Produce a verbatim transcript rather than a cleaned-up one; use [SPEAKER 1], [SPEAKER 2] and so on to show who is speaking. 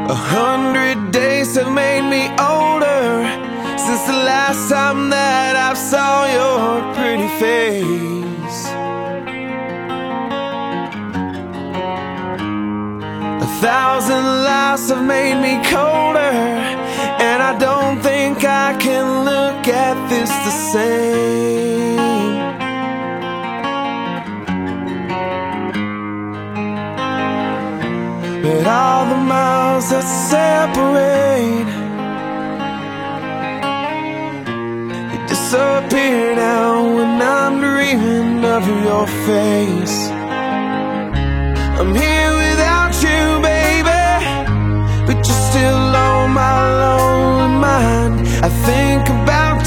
[SPEAKER 1] A hundred days have made me older since the last time that I saw your pretty face. A thousand lives have made me colder, and I don't think I can look at this the same. But all the miles that separate, you disappear now when I'm dreaming of your face. I'm here without you, baby, but you're still on my lonely mind. I think about